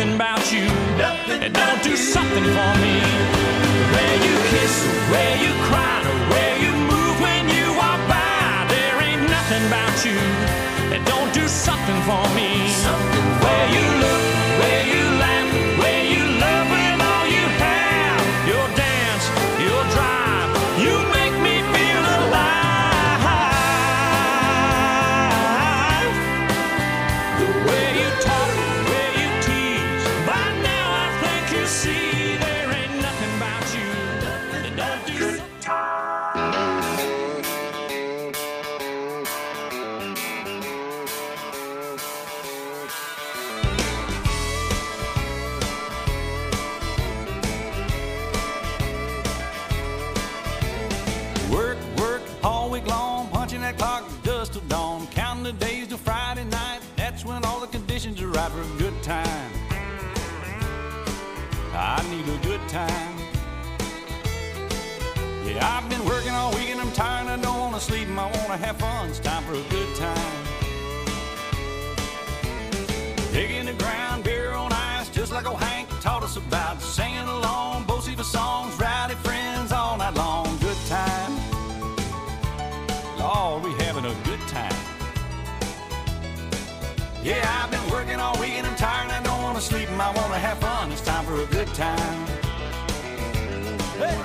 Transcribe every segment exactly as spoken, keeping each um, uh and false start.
nothing about you that don't do something for me. Where you kiss, where you cry, where you move when you walk by, there ain't nothing about you that don't do something for me. Where you look, where you laugh, where you love with all you have, your dance, your drive, you make me feel alive. The way you talk, the way you tease, by now I think you see there ain't nothing about you that don't do something. Work, work all week long, punching that clock dust till dawn, counting the days till Friday night. That's when all the conditions are right for a good time. I need a good time. Yeah, I've been working all week and I'm tired. I don't want to sleep and I want to have fun. It's time for a good time. Digging the ground, beer on ice, just like old Hank taught us about. Singing along, both for songs, rowdy friends all night long. Good time. Lord, we having a good time. Yeah, I've been working all week and I'm tired and I don't want to sleep and I want to have fun. It's time for a good time. Hey!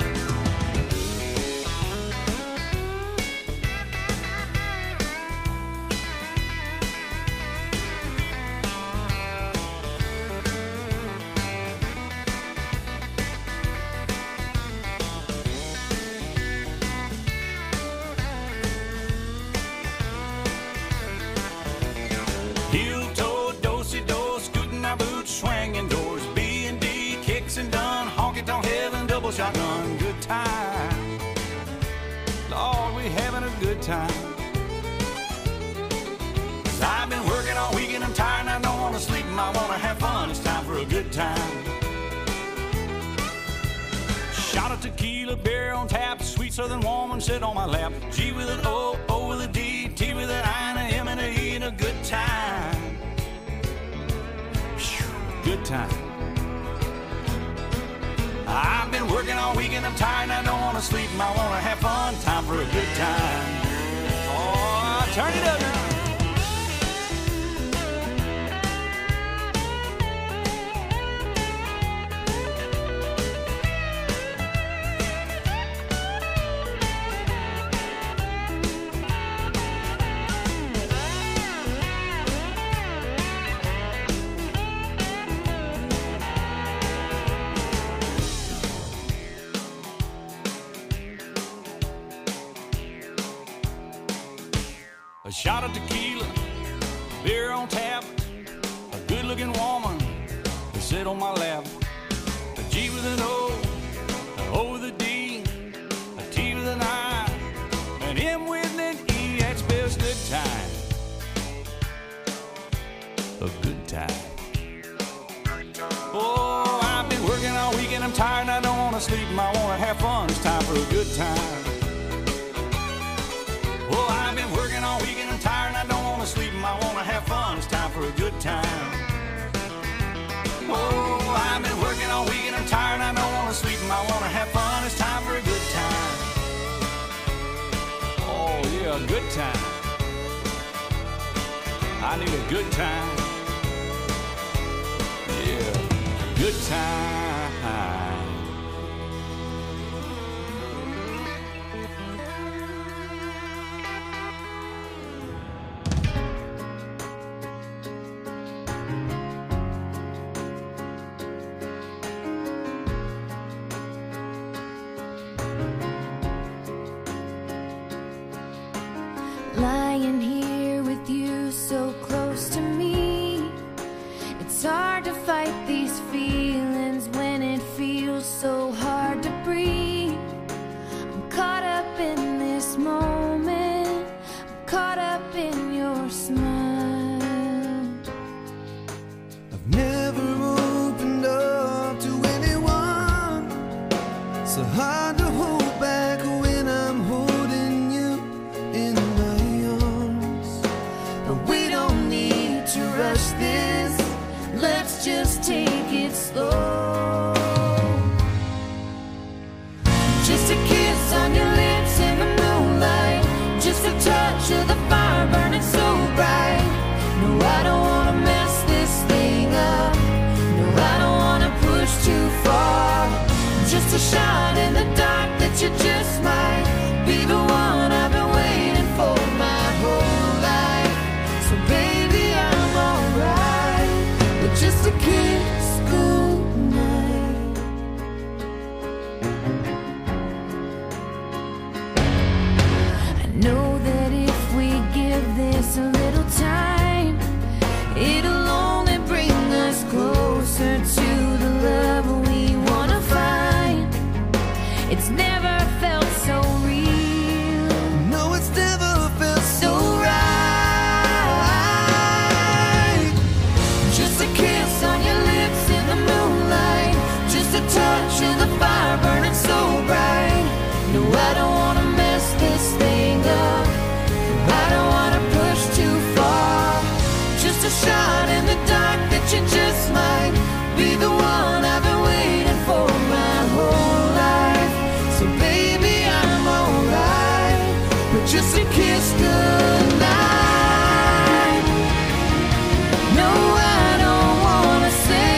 Heel-toe, do-si-do, scooting my boots, swinging doors, B and D, kicks and done, honky-tonk heaven, double shotgun, good time. Lord, we having a good time. 'Cause I've been working all week and I'm tired and I don't want to sleep and I want to have fun. It's time for a good time. Shot of tequila, beer on tap, sweet southern woman sit on my lap. G with an O, O with a D, T with an I, and a M and a E, and a good time. Good time. I've been working all week and I'm tired and I don't want to sleep and I want to have fun. Time for a good time. Oh, turn it up now. A shot of tequila, beer on tap, a good-looking woman to sit on my lap. A G with an O, an O with a D, a T with an I, an M with an E. That spells good time. A good time. Oh, I've been working all week and I'm tired and I don't want to sleep and I want to have fun. It's time for a good time. Oh, I've been working all week and I'm tired and I don't want to sleep and I want to have fun. It's time for a good time. Oh, I've been working all week and I'm tired and I don't want to sleep and I want to have fun. It's time for a good time. Oh, yeah, a good time. I need a good time. Yeah, good time. Lying here with you so close to me, it's hard to fight these feelings when it feels so hard to breathe. I'm caught up in this moment, I'm caught up in your smile. I've never opened up to anyone, so hard to hold back when I'm holding you in my arms. But we don't need to rush this, let's just just take it slow. Just a kiss on your lips in the moonlight, just a touch of the fire burning so bright. No, I don't wanna mess this thing up. No, I don't wanna push too far. Just a shot in the dark that you just might be the one I've been waiting for my whole life. So baby, I'm alright with just a kiss goodnight. I know that if we give this a little time, it'll only bring us closer to the love we wanna find. It's never felt so real. No, it's never felt So right. Just a kiss on your lips in the moonlight, just a touch of the fire burning so bright. No, I don't wanna mess this thing up. I don't wanna push too far. Just a shot in the dark that you just might be the one I've been waiting for my whole life. So baby, I'm alright with just a kiss goodnight. No, I don't wanna say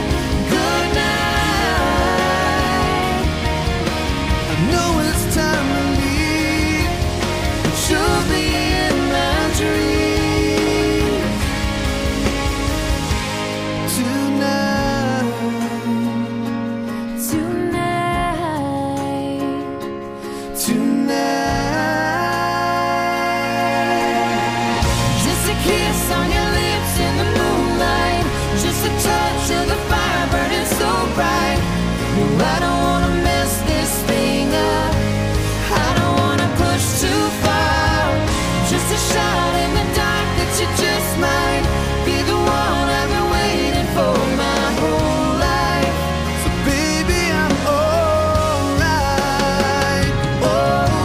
goodnight. I know it's time to leave, But you'll be in my dreams tonight. tonight. Tonight. Just a kiss on your lips in the moonlight, just a touch of the fire burning so bright. No, I don't wanna mess this thing up. I don't wanna push too far. Just a shot in the dark that you just might be the one I've been waiting for my whole life. So baby, I'm alright. Oh,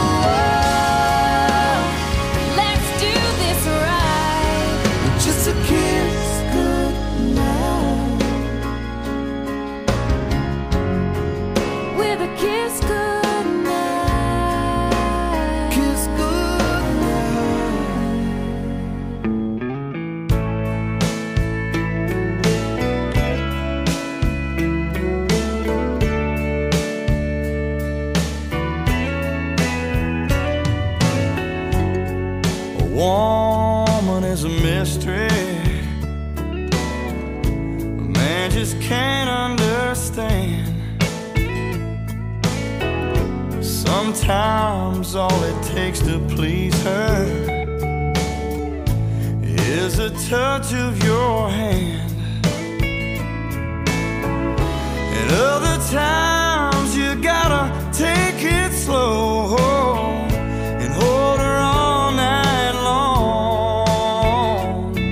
let's do this right. Just a kiss Goodnight. With a kiss goodnight. kiss goodnight. A woman is a mystery. A man just can't understand. Sometimes all it takes to please her is a touch of your hand. And other times you gotta take it slow and hold her all night long.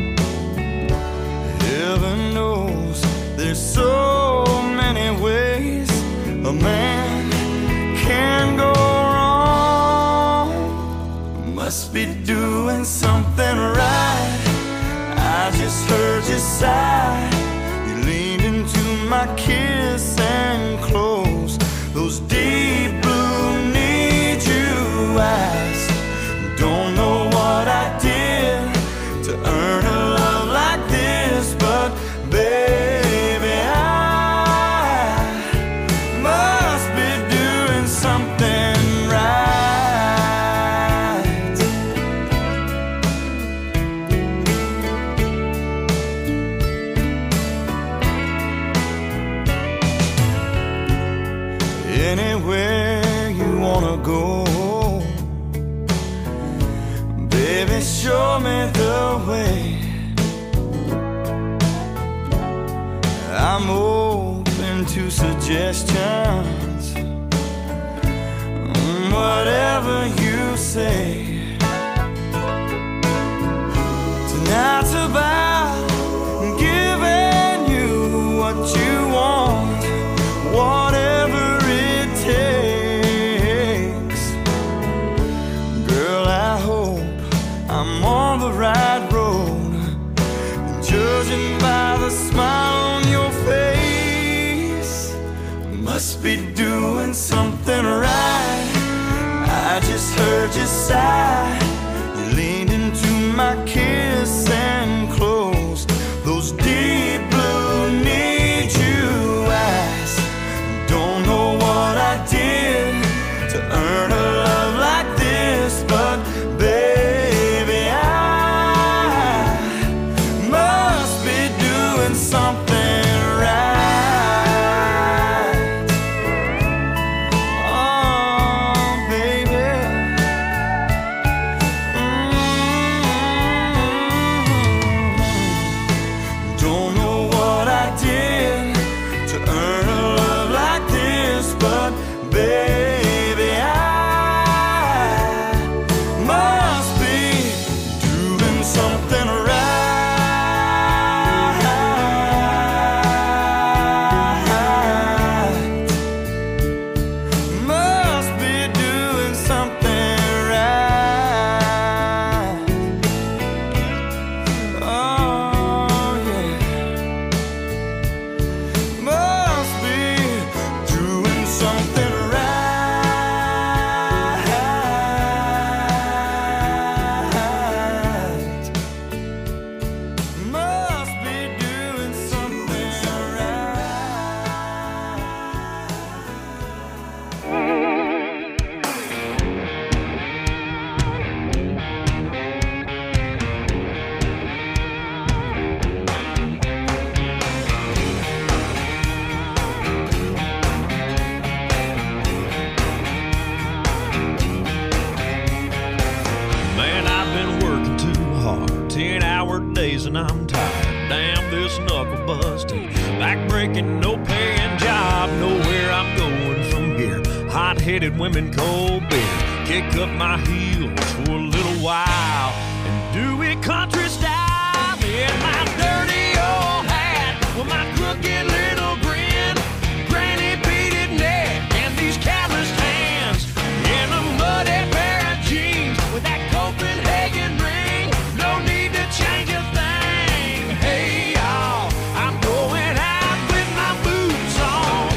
Heaven knows there's so many ways a man can go wrong. Must be doing something right. I just heard you sigh. You leaned into my kiss and closed those deep blue need you eyes. Don't know what I did to earn a love like this, but baby, I must be doing something right. Anywhere you wanna go, baby, show me the way. I'm open to suggestions, whatever you say. Tonight's about giving you what you want, whatever it takes. Girl, I hope I'm on the right road, judging by the smile on your face. be doing something right. I just heard you sigh. You leaned into my kiss and closed those deep blue need you eyes. Don't know what I did to earn a love like this, but baby, I must be doing something right. Oh, baby. Mm-hmm. Don't know what I did to earn a love like this, but baby, I must be doing something right. Must be doing something right. Oh, yeah. Must be doing something right. Must be doing something Man, I've been working too hard, ten hour days and I'm tired. Damn this knuckle busting, back breaking, no paying job. Know where I'm going from here. Hot headed women, cold beer. Kick up my heels for a little while and do it country style. In my dirty old hat with my crooked little grin, granny beaded neck and these calloused hands, in a muddy pair of jeans with that Copenhagen ring. No need to change a thing. Hey y'all, I'm going out with my boots on.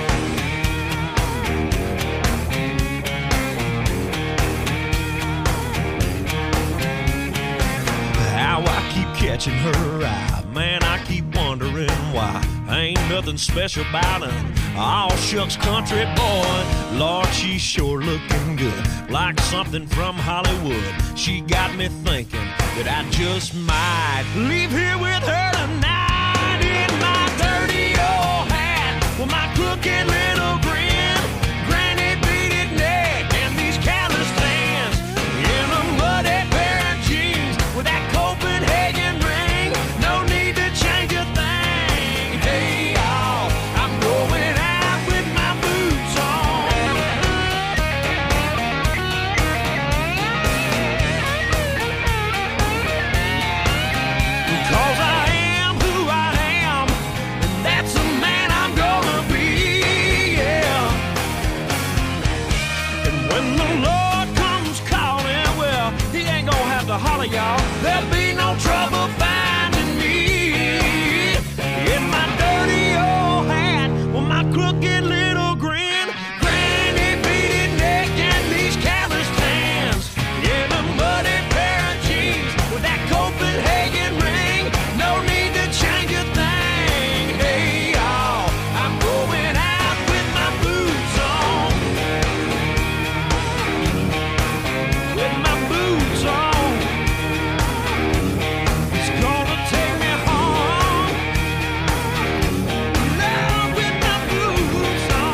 How I keep catching her eye, man, I keep wondering why. Ain't nothing special about him, all shucks country boy. Lord, she's sure looking good, like something from Hollywood. She got me thinking that I just might leave here with her tonight. In my dirty old hat with my crooked little grin, granny beaded neck and these calloused hands, in a muddy pair of jeans with that Copenhagen ring. No need to change a thing. Hey y'all, I'm going out with my boots on. Cause I am who I am, and that's the man I'm gonna be, yeah. And when the Lord comes calling, well, he ain't gonna have to holler, y'all. There'll be no trouble finding me. In my dirty old hat with my crooked little grin, granny beaded neck and these calloused hands, in a muddy pair of jeans with that Copenhagen ring. No need to change a thing. Hey y'all, I'm going out with my boots on. With my boots on. It's gonna take me home. Now with my boots on.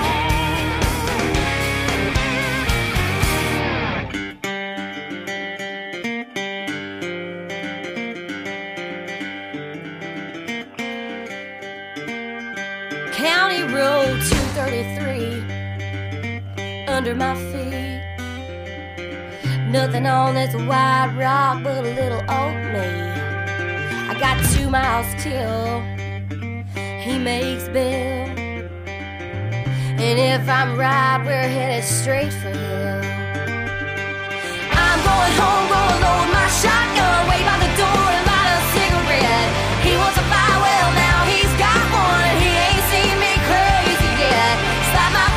County Road two thirty-three under my feet. Nothing on this white rock but a little old me. I got two miles till he makes bail. And if I'm right, we're headed straight for hell. I'm going home, gonna load my shotgun, wait by the door and light a cigarette. He wants a fire, well now he's got one, and he ain't seen me crazy yet. Slide my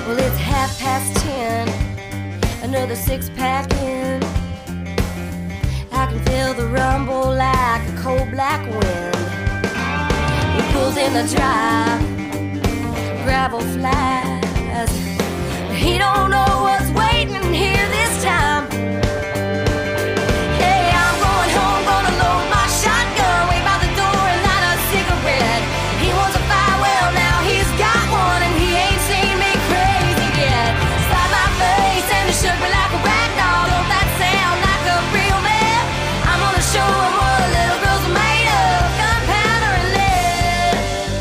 Well, it's half past ten, another six-pack in. I can feel the rumble like a cold black wind. He pulls in the drive, gravel flies. He don't know what's waiting here this time. Hey, I'm going home, gonna load my shotgun, wait by the door and light a cigarette. He wants a fire, well now he's got one, and he ain't seen me crazy yet. Slap my face and he shook me like a rag doll. Don't that sound like a real man? I'm gonna show him what a little girl's made of, gunpowder and lead.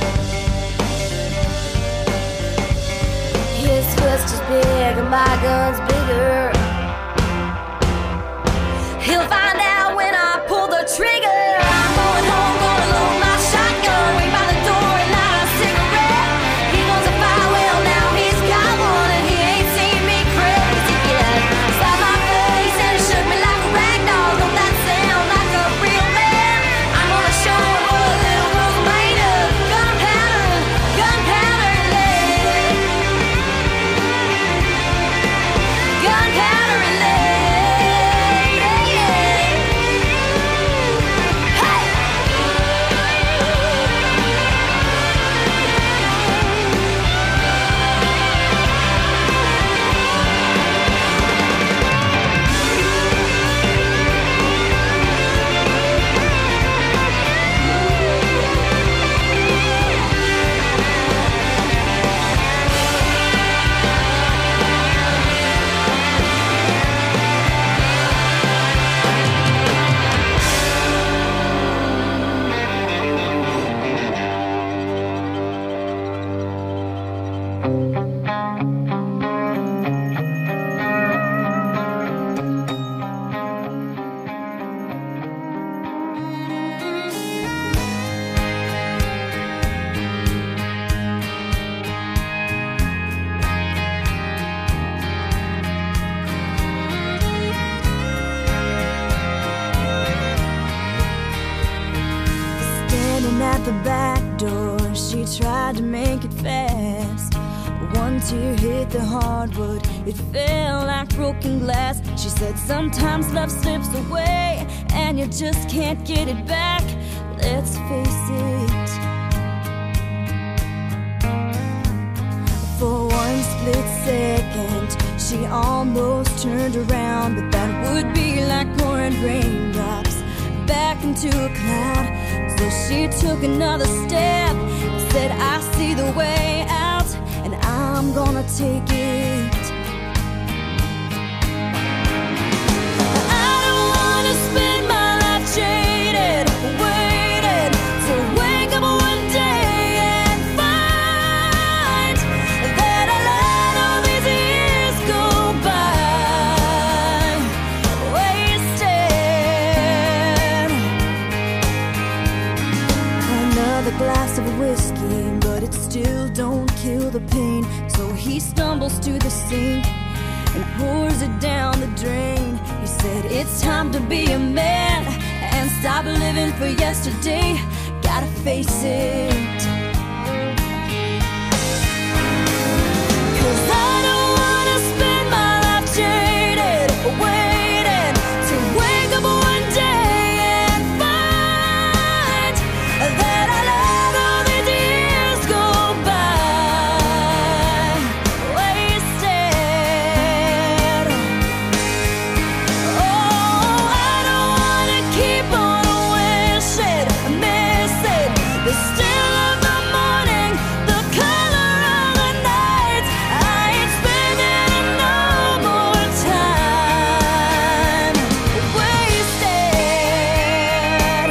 His fist is big and my gun's bigger. He'll find out when I pull the trigger. I'm going home, gonna load my shotgun, wait by the door and light a cigarette. He wants a fire, well now he's got one, and he ain't seen me crazy yet. Slap my face and he shook me like a rag doll. Don't that sound like a real man? I'm gonna show him what a little girl's made of, gunpowder, gunpowder and lead. Gunpowder and lead. Standing at the back door, she tried to make it fast. One tear hit the hardwood, it fell like broken glass. She said sometimes love slips away and you just can't get it back. Let's face it, for one split second she almost turned around, but that would be like pouring raindrops back into a cloud. So she took another step, said I see the way out, and I'm gonna take it. I don't wanna spend my life jaded, waiting to wake up one day and find that I let all these years go by wasted. Another glass of whiskey, but it still don't kill the pain. So he stumbles to the sink and pours it down the drain. He said it's time to be a man and stop living for yesterday. Gotta face it, 'cause I don't wanna spend my life jaded, waiting to wake up one day and find that I let all these years go by wasted. Oh, I don't wanna keep on wishing, missing the still of the morning, the color of the night. I ain't spending no more time wasted.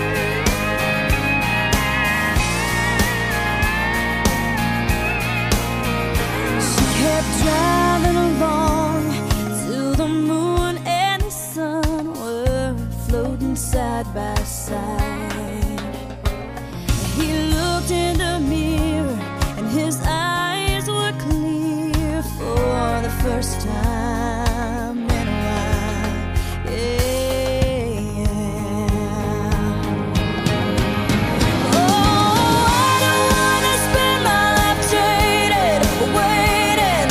She kept driving along till the moon and the sun were floating side by side. He looked in the mirror and his eyes were clear for the first time in a while. Yeah. Oh, I don't wanna spend my life jaded, waiting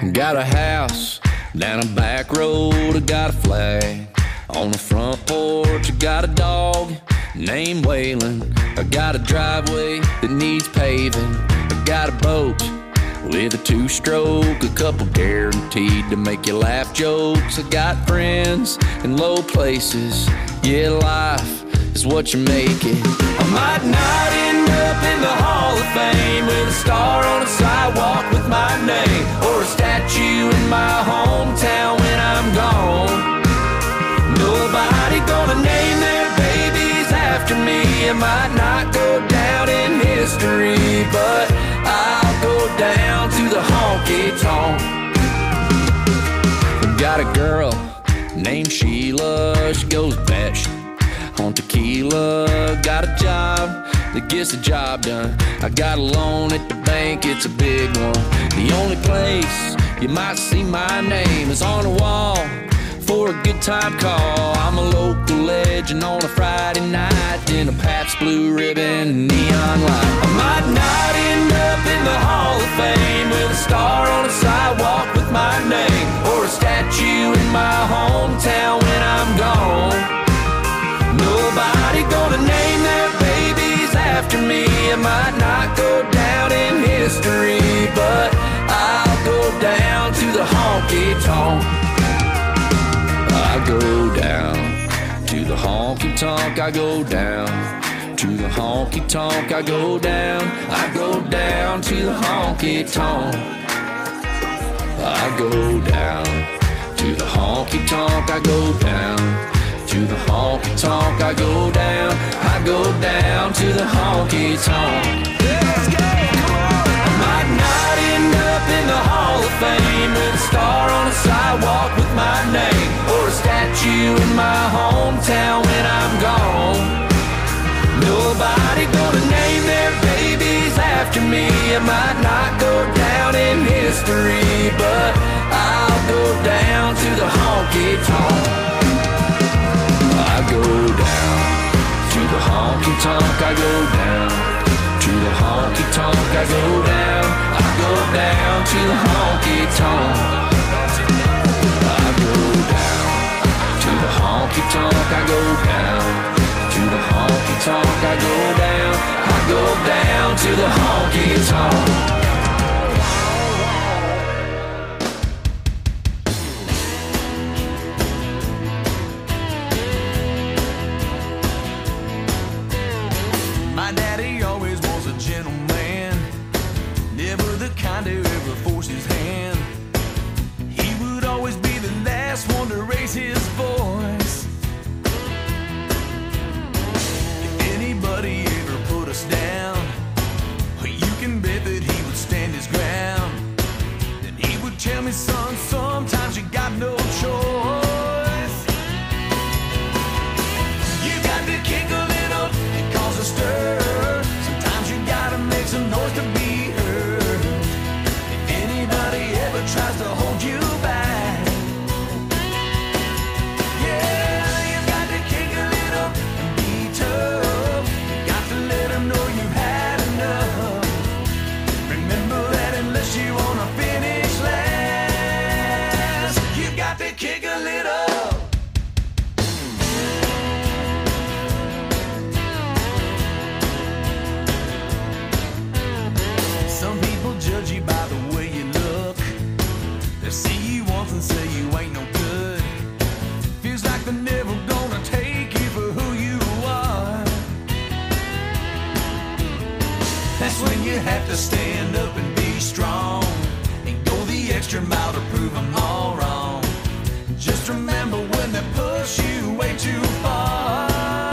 Got a house down a back road, I got a flag on the front porch. I got a dog named Waylon. I got a driveway that needs paving. I got a boat with a two-stroke, a couple guaranteed to make you laugh jokes. I got friends in low places. Yeah, life is what you make it. I might not end up in the Hall of Fame with a star on a sidewalk with my name, or a statue in my hometown when I'm gone. Nobody gonna name their babies after me. I might not go down in history, but I'll go down to the honky-tonk. Got a girl named Sheila, she goes batshit on tequila. Got a job that gets the job done. I got a loan at the bank, it's a big one. The only place you might see my name is on the wall for a good time call. I'm a local legend on a Friday night in a Pabst Blue Ribbon neon light. I might not end up in the Hall of Fame with a star on a sidewalk with my name, or a statue in my hometown when I'm gone. Nobody gonna name their babies after me. I might not go down in history, but I'll go down to the honky-tonk. I go down to the honky-tonk. I go down to the honky-tonk. I go down. I go down to the honky-tonk. I go down to the honky-tonk. I go down to the honky-tonk. I go down. I go down to the honky-tonk. Let's go, come on. I might not end up in the Hall of Fame with a star on a sidewalk with my name, or a statue in my hometown when I'm gone. Nobody gonna name their babies after me. I might not go down in history, but I'll go down to the honky-tonk. I go down to the honky-tonk. I go down to the honky-tonk. I go down. I go down to the honky-tonk. I go down to the honky-tonk. I go down to the honky-tonk. I go down. I go down to the honky-tonk. Kind to ever force his hand. He would always be the last one to raise his voice. If anybody ever put us down, you can bet that he would stand his ground. Then he would tell me, son, sometimes you got no choice. You got to kick a little and cause a stir. Sometimes you gotta make some noise to be heard. Tries to hold you back. Yeah, you got to kick a little and be tough. You got to let them know you've had enough. Remember that unless you wanna finish last, you got to kick a little. Some people judge you by the way you look. They see you once and say you ain't no good. Feels like they're never gonna take you for who you are. That's when you have to stand up and be strong, and go the extra mile to prove them all wrong. Just remember when they push you way too far,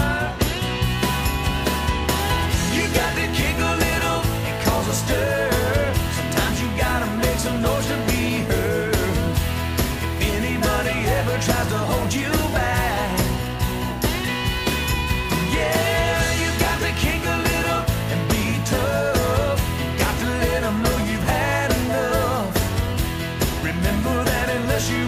you got to kick a little and cause a stir. Sometimes you gotta make some noise to be heard. If anybody ever tries to hold you back, yeah, you got to kick a little and be tough. You got to let them know you've had enough. Remember that unless you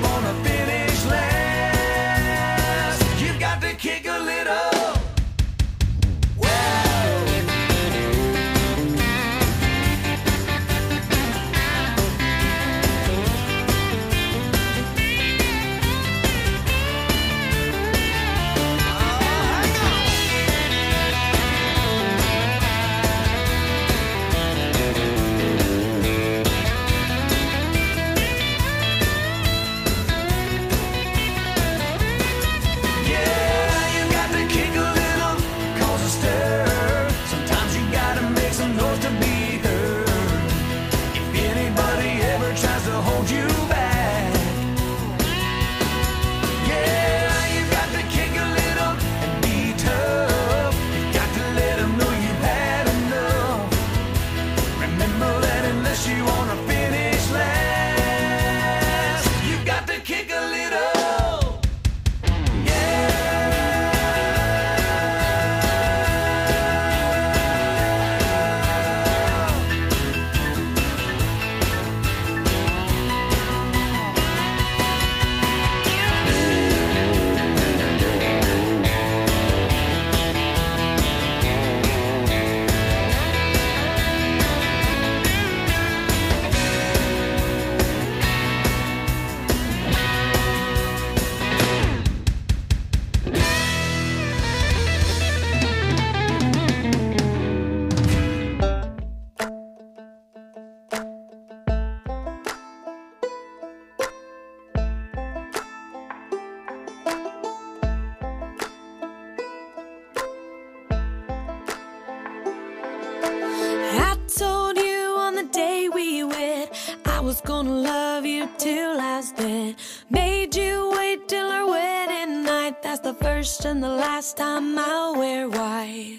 was gonna love you till I was dead. Made you wait till our wedding night. That's the first and the last time I'll wear white.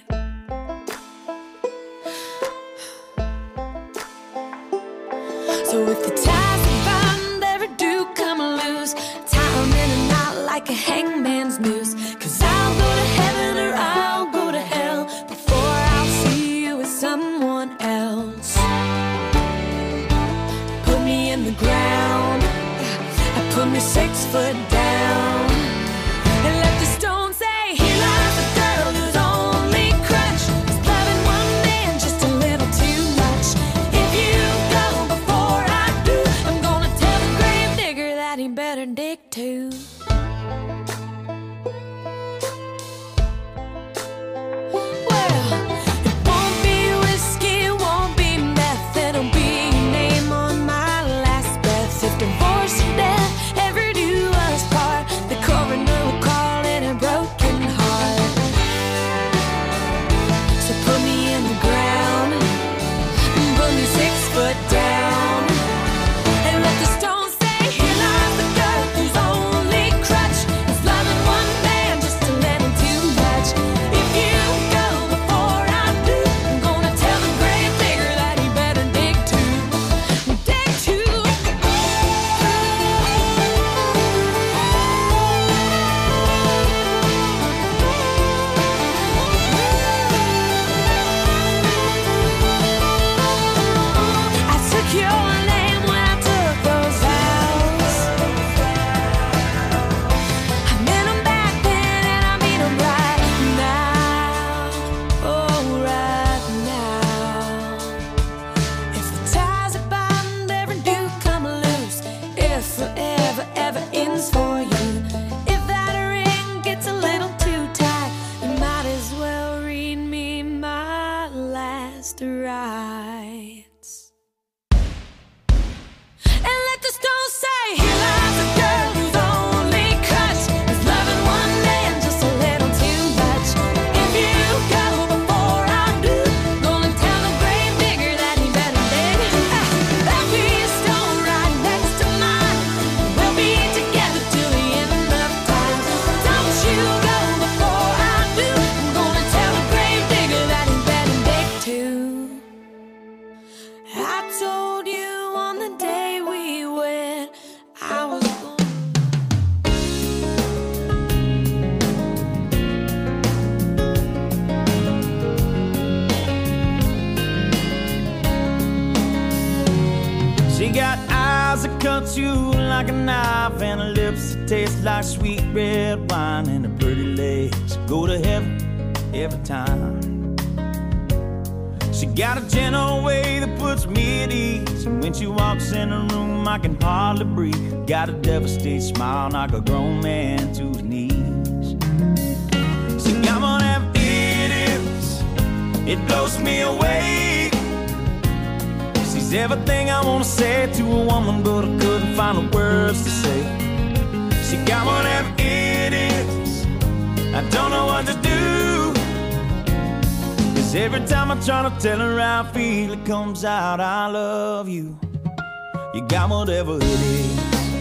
So if the ties are bound ever do come loose, tie 'em in a knot like a hangman's noose. Cause I'll go to heaven or I'll go to hell before I'll see you with someone else. Put me in the ground, put me six foot down, and let the stone say, here lies a girl whose only crutch is loving one man just a little too much. If you go before I do, I'm gonna tell the grave digger that he better dig too. Well, it won't be whiskey, it won't be meth, it'll be your name on my last breath. If divorce or death ever do us part, the coroner will call it a broken heart. So put me in the ground, put me six foot down, and let the stone say, here lies the girl whose only crutch is loving one man just a little too much. If you go before I do, I'm gonna tell the grave digger that he better dig too. Dig too. I took your name when I took those vows. I meant 'em back then and I mean 'em right now. Oh, right now. If the ties are bound ever do come loose, if forever ever ends for you, if that ring gets a little too tight, you might as well read me my last rites. And let the stone say, here lies a girl whose only crutch is loving one man just a little too much. If you go before I do, gonna tell the grave digger that he better dig. There'll be a stone right next to mine. We'll be together till the end of time. Don't you go before I do, I'm gonna tell the grave digger that he better dig too. I told you on the day we wed, I was gonna. She got eyes that cut you like a knife, and her lips that taste like sweet red wine, and her pretty legs go to heaven every time. She got a gentle way that puts me at ease, and when she walks in the room I can hardly breathe. Got a devastated smile, knock a grown man to his knees. She got one of them idiots, it blows me away. She's everything I wanna say to a woman, but I couldn't find the words to say. She got one of them idiots, I don't know what to do. Cause every time I try to tell her how I feel, it comes out, I love you. You got whatever it is.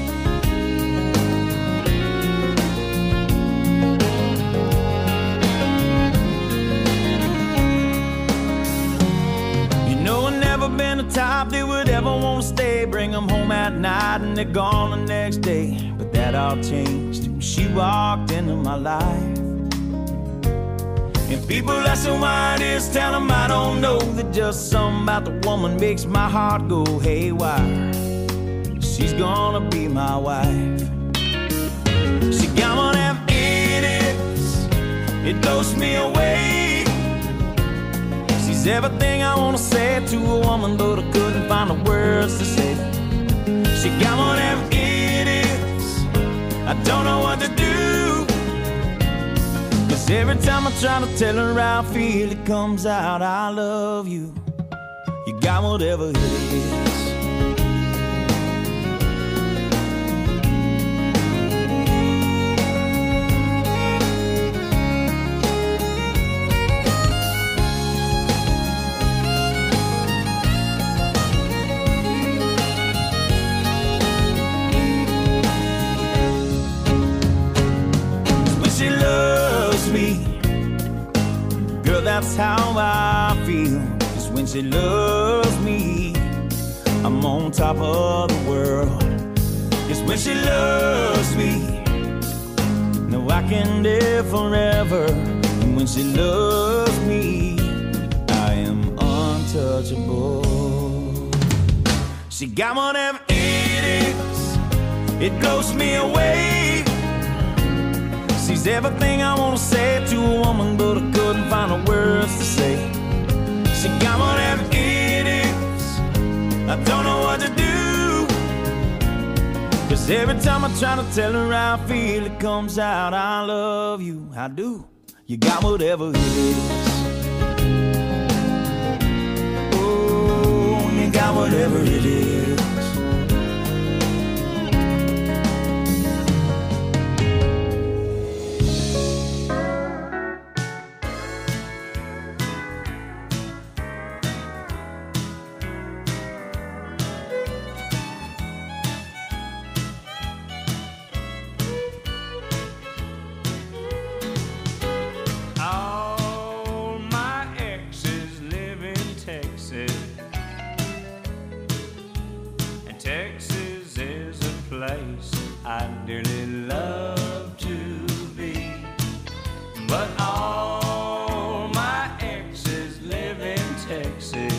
You know I've never been the type that would ever want to stay, bring them home at night and they're gone the next day. But that all changed when she walked into my life. And people asking why it is, tell them I don't know, that just something about the woman makes my heart go haywire. She's gonna be my wife. She got one of them idiots, it blows me away. She's everything I wanna say to a woman, but I couldn't find the words to say. She got one of them idiots, I don't know what to do. Cause every time I try to tell her how I feel, it comes out, I love you. You got whatever it is. that's how I feel. 'Cause when she loves me, I'm on top of the world. 'Cause when she loves me, no, I can live forever. And when she loves me, I am untouchable. She got whatever it is, it blows me away. She's everything I wanna say to a woman, but I couldn't find the words to say. She got whatever it is, I don't know what to do. 'Cause every time I try to tell her how I feel, it comes out, I love you, I do. You got whatever it is. Oh, you got whatever it is. I dearly love to be, but all my exes live in Texas,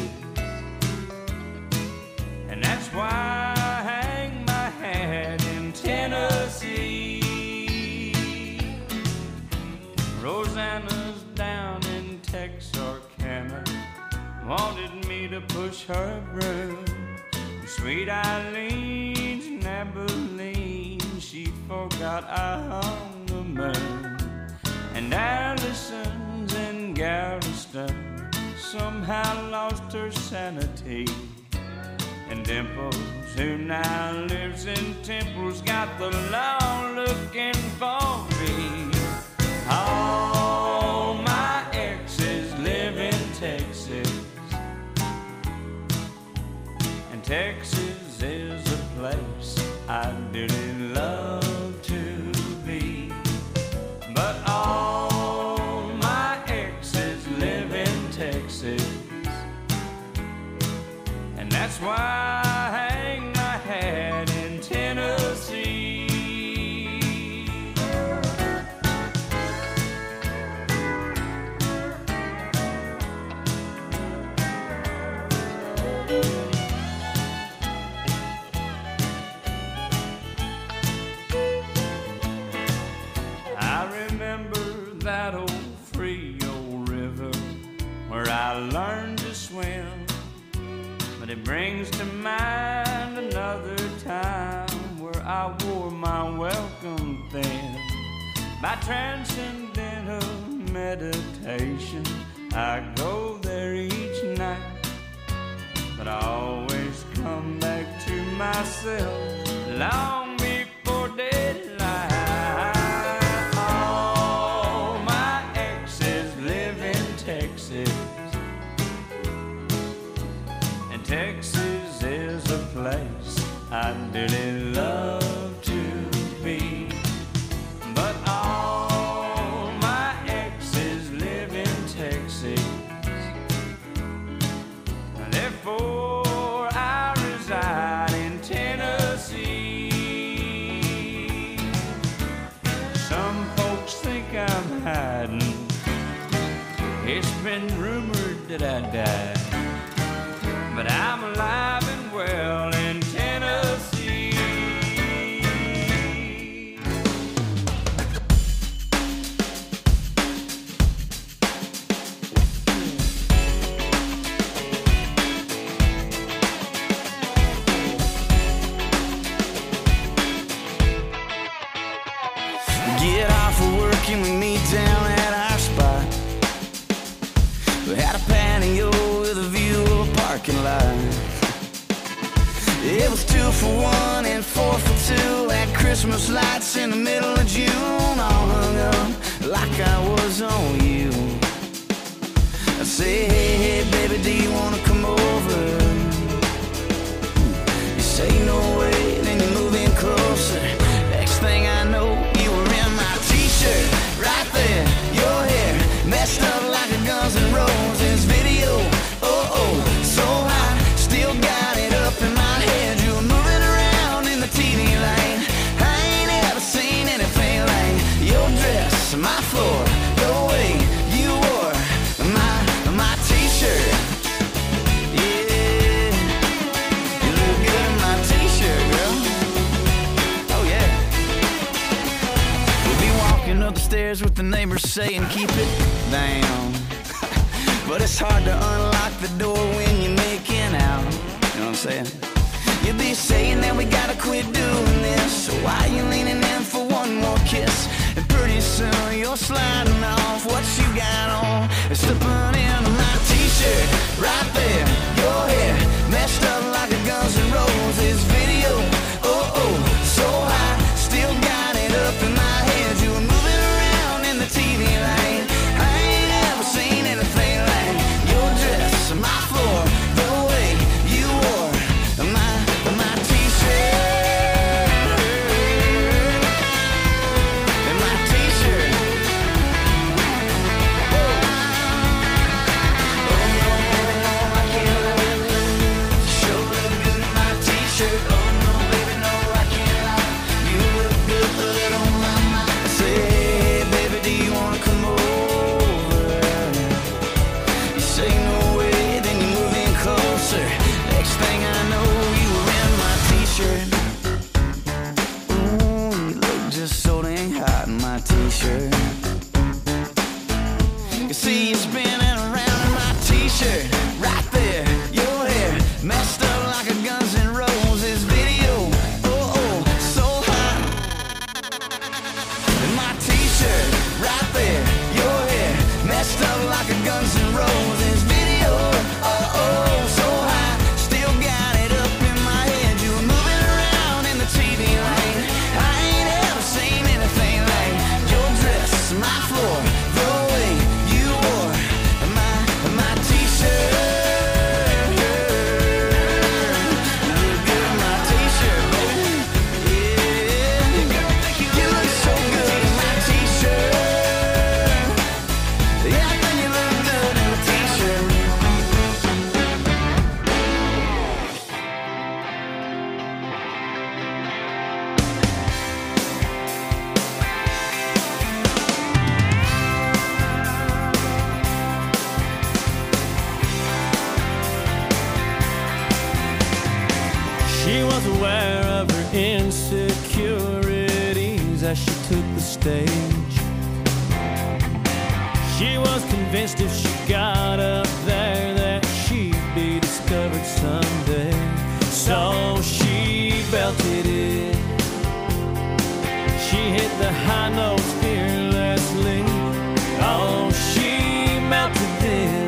and that's why I hang my hat in Tennessee. Rosanna's down in Texarkana, wanted me to push her broom. Sweet Eileen's in Abilene, she forgot I hung the moon. And Allison's in Galveston somehow lost her sanity. And Dimples, who now lives in Temple's, got the law looking for me. All my exes live in Texas, and Texas is a place I dearly love to be. But all my exes live in Texas, and that's why I hang my hat in Tennessee. That old Frio river where I learned to swim, but it brings to mind another time where I wore my welcome thin. By transcendental meditation, I go there each night, but I always come back to myself long before daylight. Texas is a place I dearly love to be, but all my exes live in Texas, therefore I reside in Tennessee. Some folks think I'm hiding, it's been rumored that I died, but I'm alive and well in Tennessee. Get off of work and we meet down at our spot. We had a patio with a view of a parking lot. It was two for one and four for two, at Christmas lights in the middle of June, all hung up like I was on you. I say, hey, hey, baby, do you wanna come over? You say no way, then you move in closer. Next thing I know, shirt, right there, your hair messed up like a Guns N' neighbors say and keep it down. But it's hard to unlock the door when you're making out. You know what I'm saying? You'll be saying that we gotta quit doing this. So why you leaning in for one more kiss? And pretty soon you're sliding off what you got on. It's slipping into my t-shirt right there. Your hair messed up like a Guns N' Roses video. Oh, oh, so high, still got it up in my head. You were moving around in the T V light. I ain't ever seen anything like your dress, my floor, the way you wore my, my t-shirt. And my t-shirt. Oh no, I can't lie. Sure look good in my t-shirt. Oh no, baby, no, I can't lie. You look good, put it on my mind. I say, hey, baby, do you wanna come over? You say no way, then you move in closer. Next thing I know, you were in my t-shirt. Ooh, you look just so dang hot in my t-shirt. You see you spinning around in my t-shirt. Right there, your hair messed up like a Guns N' Roses video. Oh, oh, so hot. In my t-shirt, right there, your hair messed up like a Guns N' Roses video. Oh, oh, so high, still got it up in my head. You were moving around in the T V lane. I ain't ever seen anything like your dress, my floor, the way you wore my, my t-shirt. You look good in my t-shirt, baby. Yeah, you look so good in my t-shirt. Yeah, I think you look good in a t-shirt. She was aware of her insecurities as she took the stage. She was convinced if she got up there that she'd be discovered someday. So she belted it. She hit the high notes fearlessly. Oh, she melted them.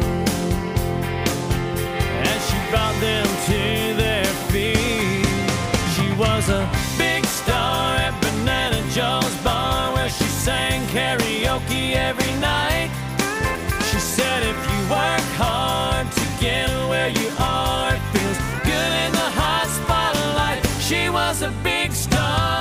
And she brought them to their feet. She was a big star at Banana Joe's bar, where she sang karaoke every night. She said if you work hard to get where you are, it feels good in the hot spotlight. She was a big star.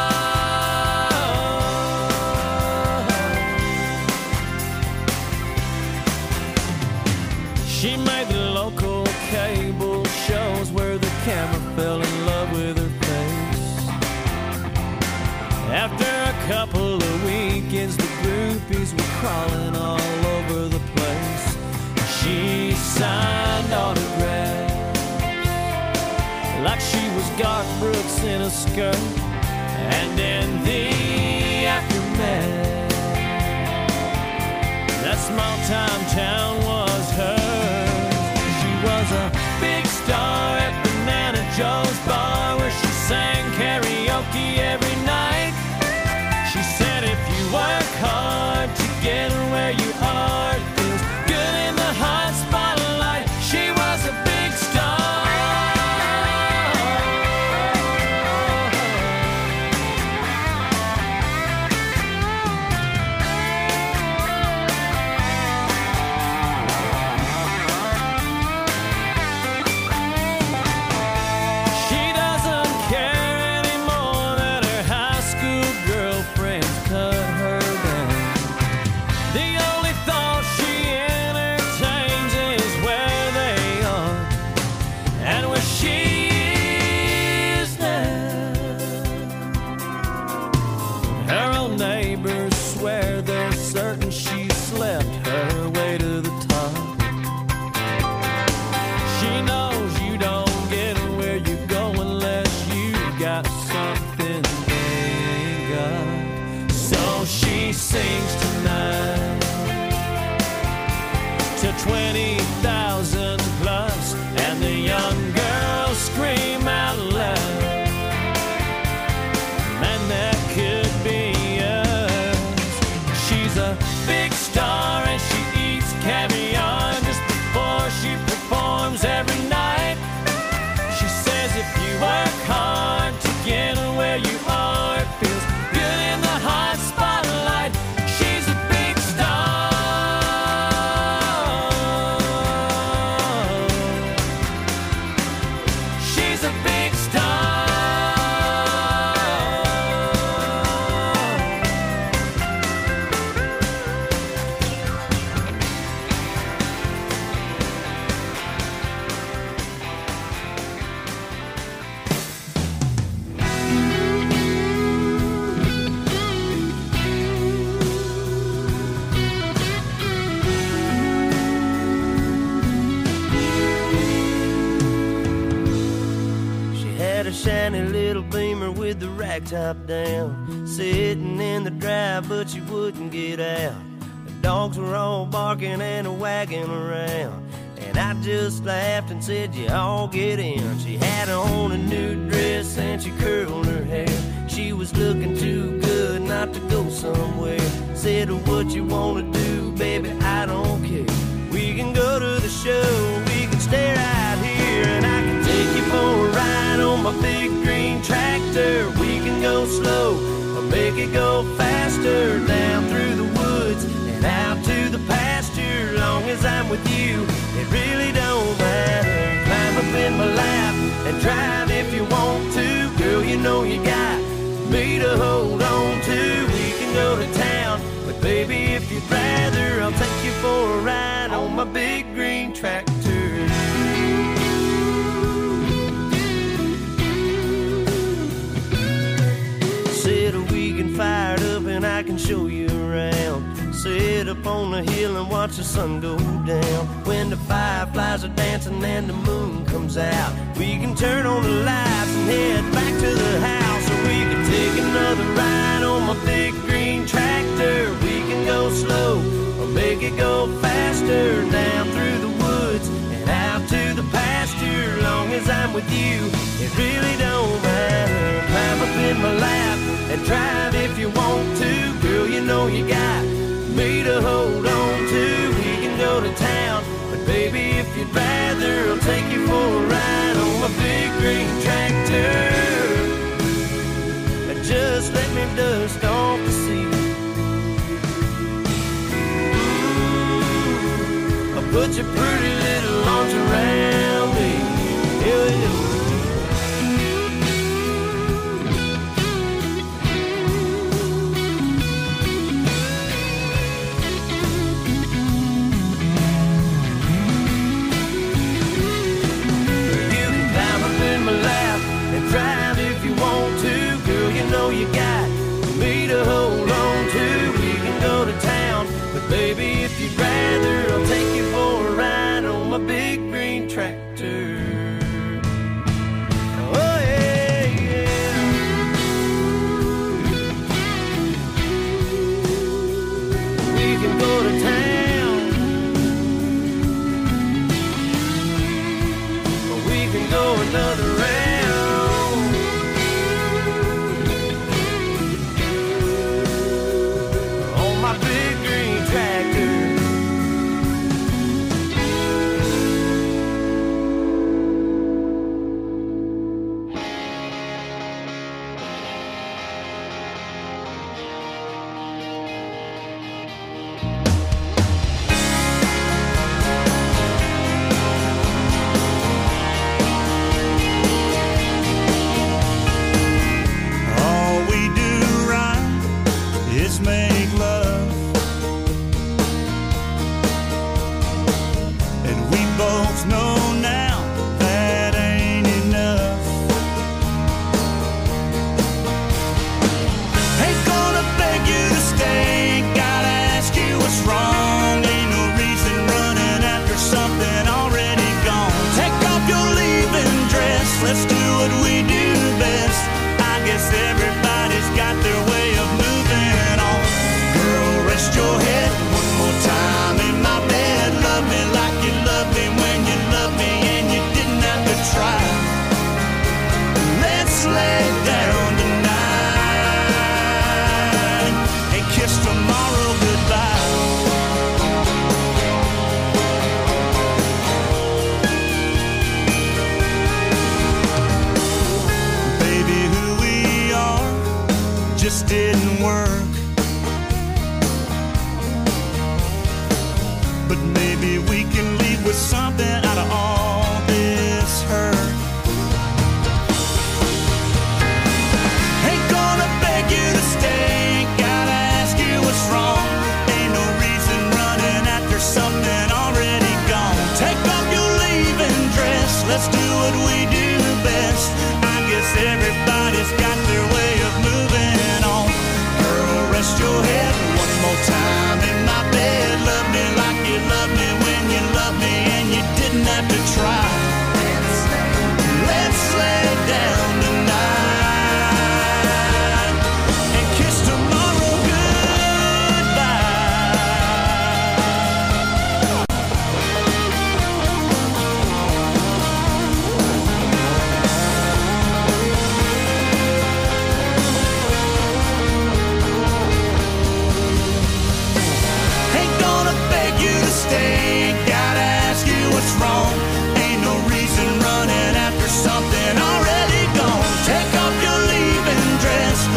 She made the local cable shows where the camera fell in love with her face. After a couple of weekends, the groupies were crawling all over the place. She signed autographs like she was Garth Brooks in a skirt. And in the aftermath, that small time town was hers. She was a big star at Banana Joe's bar, where she sang karaoke every night. She said if you work hard to get where you are, it feels good in the hot spotlight. She was a big star. shiny little Beamer with the rack top down, sitting in the drive, but she wouldn't get out. The dogs were all barking and wagging around, and I just laughed and said, you all get in. She had on a new dress and she curled her hair. She was looking too good not to go somewhere. Said, what you wanna do, baby, I don't care. We can go to the show, we can stay right here, and I can take you for a ride on my big green tractor. We can go slow or make it go faster, down through the woods and out to the pasture. Long as I'm with you, it really don't matter. Climb up in my lap and drive if you want to. Girl, you know you got me to hold on to. We can go to town, but baby, if you'd rather, I'll take you for a ride on my big green tractor. Said we can fire it up and I can show you around. Sit up on the hill and watch the sun go down. When the fireflies are dancing and the moon comes out, we can turn on the lights and head back to the house. Or we can take another ride on my big green tractor. We can go slow or make it go faster, down through the woods and out to the pasture. Long as I'm with you, it really don't matter. Climb up in my lap and drive if you want to. Girl, you know you got me to hold on to. We can go to town, but baby, if you'd rather, I'll take you for a ride on my big green tractor. Just let me dust off the seat. Ooh, I'll put your pretty little arms around me. Yeah, yeah. Drive if you want to, girl, you know you got me to hold on to. We can go to town, but baby, if you'd rather, I'll take you for a ride on my big green tractor. Oh yeah, yeah. We can go to town, or we can go another round. Let's do what we do best. I guess everybody's got their way of moving on. Girl, rest your head one more time in my bed. Love me like you loved me when you loved me and you didn't have to try. Let's lay down tonight and kiss tomorrow goodbye. Just didn't work, but maybe we can leave with something out of all this hurt. Ain't gonna beg you to stay, gotta ask you what's wrong. Ain't no reason running after something already gone. Take off your leaving dress, let's do what we do best. I guess everybody's got their way of moving. Rest your head one more time in my bed. Love me like you loved me when you loved me and you didn't have to try. Let's lay down tonight.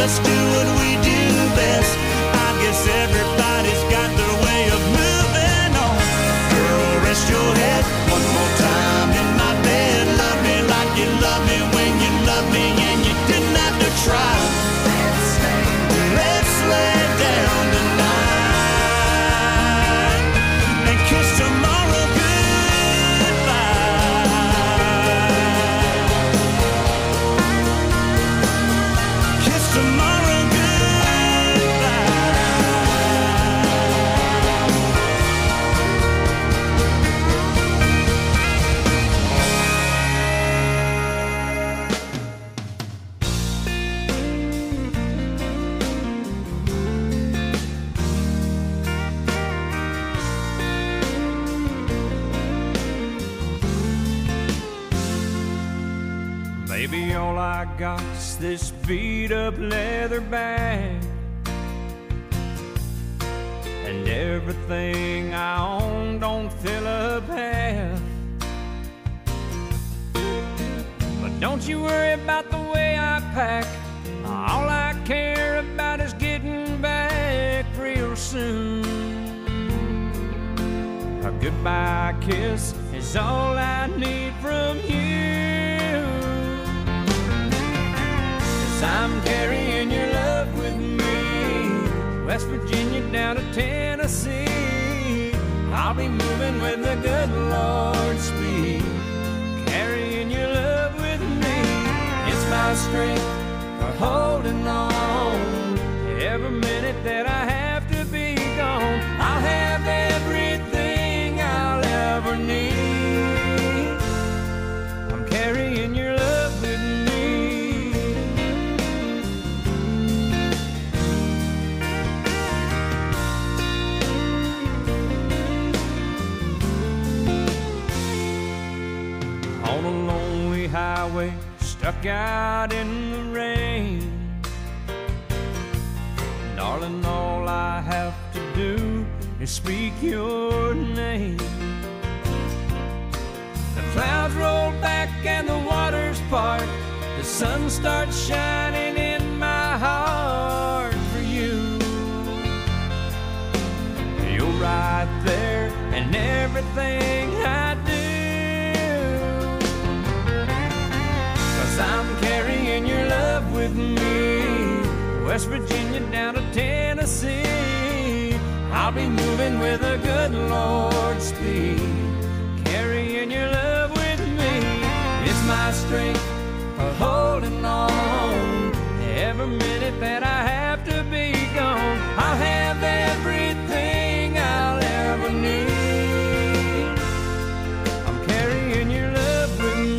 let's do what we do best. I guess everybody's got their way of moving on. Girl, rest your head one more time in my bed. Love me like you love me when you love me and you didn't have to try. Let's lay down tonight and kiss tomorrow goodbye. Kiss tomorrow Baby, all I got's this beat up leather bag, and everything I own don't fill up half. But don't you worry about the way I pack. All I care about is getting back real soon. A goodbye kiss is all I need from you. I'm carrying your love with me, West Virginia down to Tennessee. I'll be moving with the good Lord's speed, carrying your love with me. It's my strength for holding on. Every minute that I have to be gone, I'll have everything I'll ever need. I'm carrying your love with me. Highway, stuck out in the rain. Darling, all I have to do is speak your name. The clouds roll back and the waters part. The sun starts shining in my heart for you. You're right there in everything I do. I'm carrying your love with me, West Virginia down to Tennessee. I'll be moving with a good Lord's speed, carrying your love with me. It's my strength for holding on. Every minute that I have to be gone, I'll have everything I'll ever need. I'm carrying your love with me.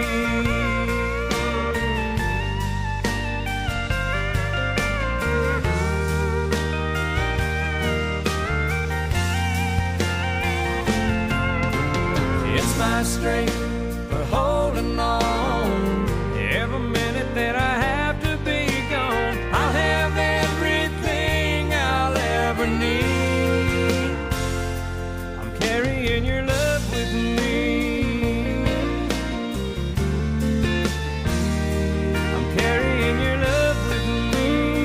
My strength for holding on. Every minute that I have to be gone, I'll have everything I'll ever need. I'm carrying your love with me. I'm carrying your love with me.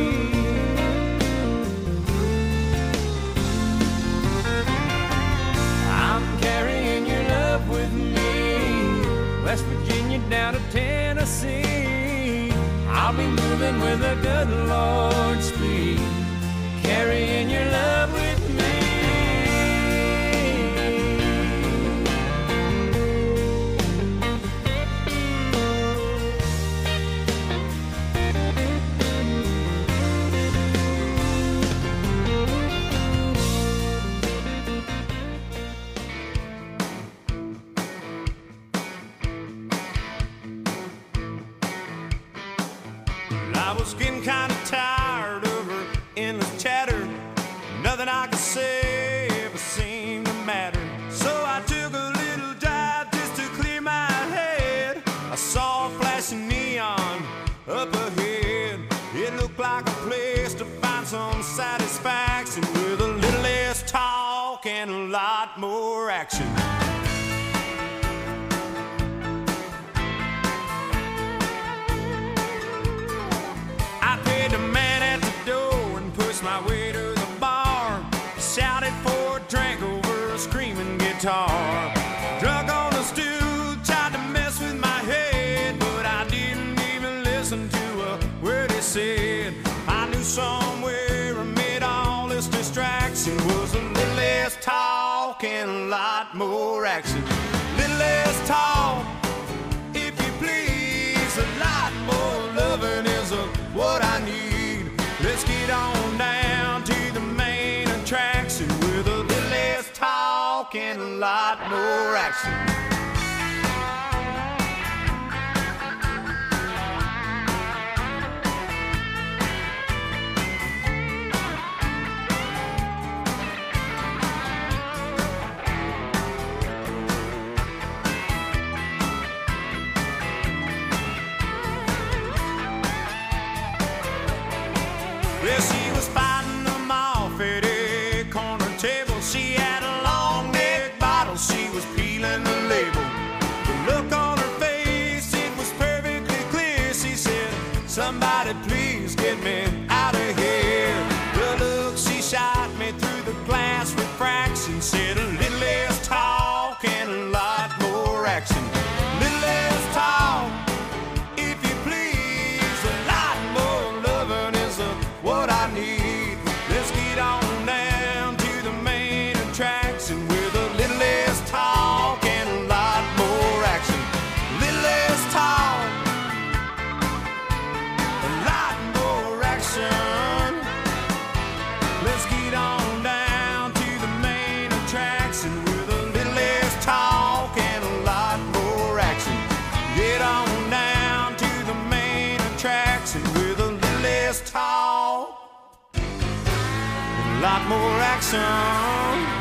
I'm carrying your love with me, West Virginia down to Tennessee. I'll be moving with a good Lord's speed, carrying your love with me. I was getting kind of tired of her endless chatter. Nothing I could say ever seemed to matter. So I took a little drive just to clear my head. I saw a flashing neon up ahead. It looked like a place to find some satisfaction, with a little less talk and a lot more action. I paid the action, little less talk, if you please. A lot more loving is uh, what I need. Let's get on down to the main attraction with a little less talk and a lot more action. Well, she was fighting them off at a corner table. She had a long neck bottle, she was peeling the label. The look on her face, it was perfectly clear. She said, somebody please get me out of here. The look she shot me through the glass refraction said, a little less talk and a lot more action. Little less talk, if you please. A lot more loving is a what I need. Let's get on down to the main attraction with a little less talk and a lot more action. Little less talk, a lot more action. Let's get on down to the main attraction with a little less talk and a lot more action. Get on down to the main attraction with a little less talk, a lot more action.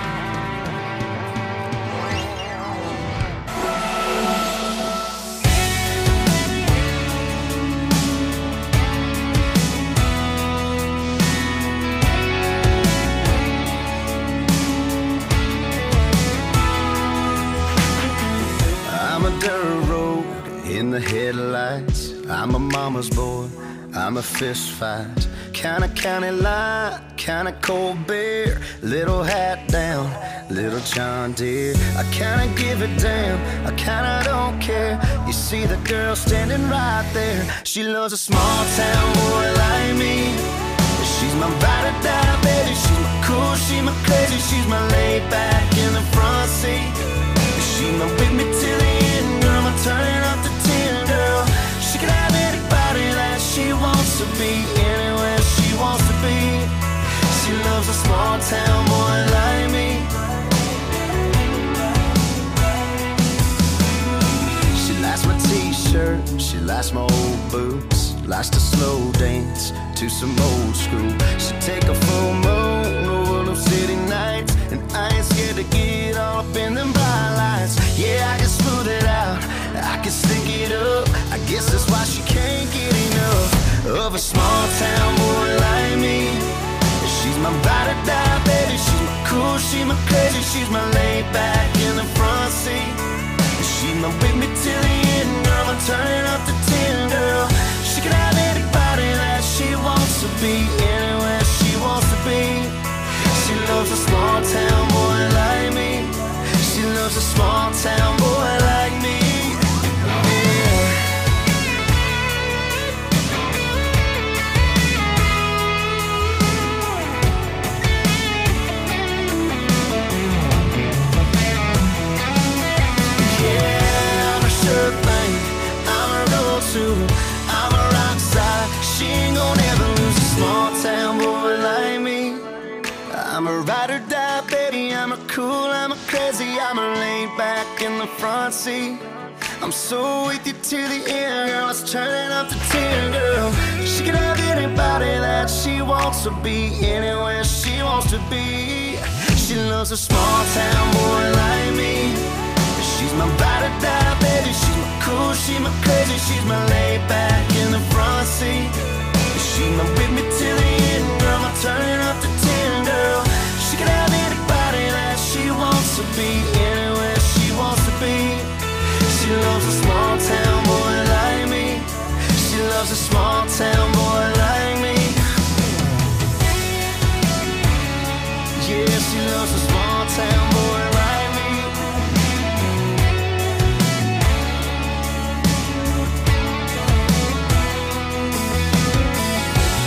I'm a dirt road in the headlights. I'm a mama's boy, I'm a fist fight. Kinda county line, kinda cold beer. Little hat down, little John Deere. I kinda give a damn, I kinda don't care. You see the girl standing right there. She loves a small town boy like me. She's my ride or die baby. She's my cool, she's my crazy. She's my laid back in the front seat. She's my with me till the end, girl. I'm turning up the ten, girl. She can have anybody that she wants to be, anywhere she wants to be. She loves a small town boy like me. She likes my t-shirt, she likes my old boots, likes to slow dance to some old school. She take a full moon over them city nights, and I ain't scared to get all up in them bright lights. Yeah, I can smooth it out, I can stick it up. I guess that's why she can't get enough of a small town boy like me. She's my ride or die baby. She's my cool, she's my crazy. She's my laid back in the front seat. She's my with me till the end, girl. I'm turning up the ten, girl. She can have anybody that she wants to be, anywhere she wants to be. She loves a small town boy like me. She loves a small town boy like me. Yeah. Yeah, I'm a sure thing, I'm a real too. I'm a rock star, she ain't gonna ever lose a small town boy like me. I'm a ride or die baby, I'm a cool, I'm a crazy. I'm a laid back in the front seat. I'm so with you to the end, girl. Let's turn it up to ten, girl. She can have anybody that she wants to be, anywhere she wants to be. She loves a small town boy like me. She's my ride or die baby. She's my cool, she's my crazy. She's my laid back in the front seat. She's my with me